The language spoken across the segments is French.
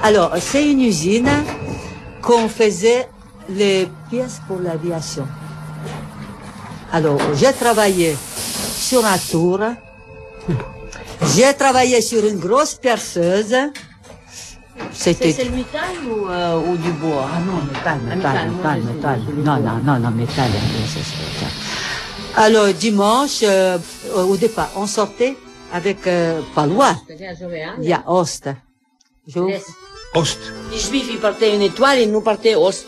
Alors, c'est une usine qu'on faisait les pièces pour l'aviation. Alors, j'ai travaillé sur un tour. J'ai travaillé sur une grosse perceuse. C'est le métal ou du bois? Ah non, métal. Non, métal. Alors, dimanche, au départ, on sortait avec, pas loin. Il y a Ost. Ost. Les Juifs, ils partaient une étoile et nous partaient Ost.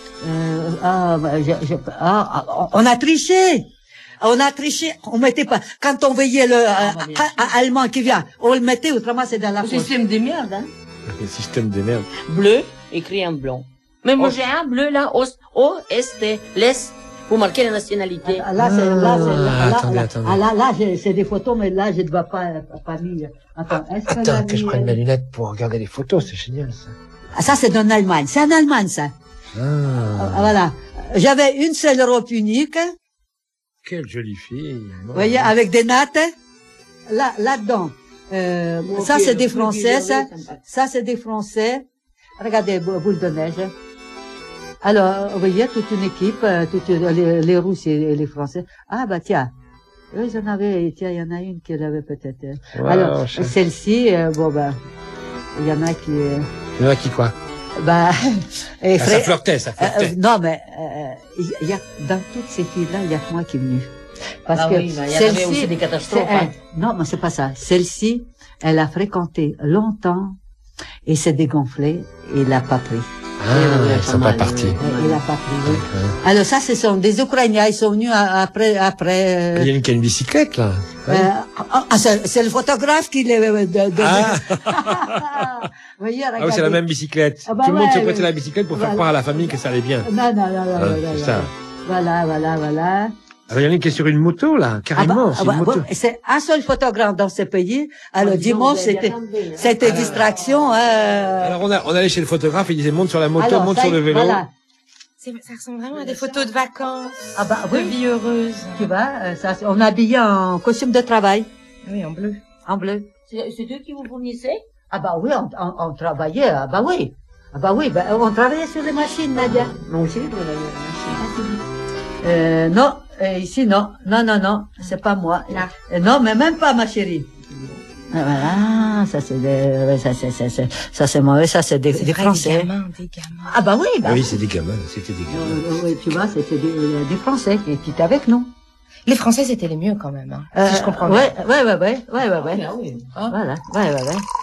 On a triché. On mettait pas, quand on voyait le allemand qui vient, on le mettait, autrement c'est dans la poche. Système de merde, hein. Le système des merdes. Bleu, écrit en blanc. Mais moi j'ai un bleu là, O-S-T, l'Est, pour marquer la nationalité. Là, c'est des photos, mais là, je ne dois pas mis. Attends, que je prenne mes lunettes pour regarder les photos, c'est génial, ça. Ça, c'est en Allemagne. C'est en Allemagne, ça. Voilà. J'avais une seule robe unique. Quelle jolie fille. Vous voyez, avec des nattes. Là-dedans. Ça, c'est des Français, ça. Ça, c'est des Français. Regardez, boule de neige. Alors, vous voyez, toute une équipe, les Russes et les Français. Ah, bah, tiens. Eux, ils en avaient, tiens, il y en a une qui l'avait peut-être. Wow, alors, celle-ci, bon, bah, il y en a qui... Il y en a qui quoi? Bah, ça flirtait. Non, mais, il y a, dans toutes ces filles-là, il y a que moi qui est venu. Parce que oui, il y avait aussi des catastrophes. Non, mais c'est pas ça. Celle-ci, elle a fréquenté longtemps et s'est dégonflée et il l'a pas pris. Ils sont pas partis. Il a pas pris, oui. Alors ça, ce sont des Ukrainiens, ils sont venus après. Il y a une qui a une bicyclette, là. C'est le photographe qui les voyez, oui, c'est la même bicyclette. Tout le monde se prêtait la bicyclette pour faire croire à la famille que ça allait bien. Non. C'est ça. Voilà. Alors, il y en a une qui est sur une moto, là, carrément. C'est un seul photographe dans ce pays. Alors, dimanche, c'était distraction. Alors, on allait chez le photographe, il disait, monte sur la moto, monte sur le vélo. Voilà. Ça ressemble vraiment à des photos de vacances. Oui. De vie heureuse. Tu vois, on est habillé en costume de travail. Oui, en bleu. En bleu. C'est eux qui vous fournissaient? Ah bah oui, on travaillait, on travaillait sur les machines, Nadia. Moi aussi, je travaillais sur non, ici, non, c'est pas moi. Là. Non, mais même pas, ma chérie. Voilà, ça c'est mauvais, ça c'est des Français. Des gamins. Ah bah oui, oui, c'est des gamins, c'était des gamins. Oui, tu vois, c'était des Français qui étaient avec nous. Les Français, c'était les mieux quand même, hein, si je comprends bien. Ouais. Ah oui. Voilà, ouais.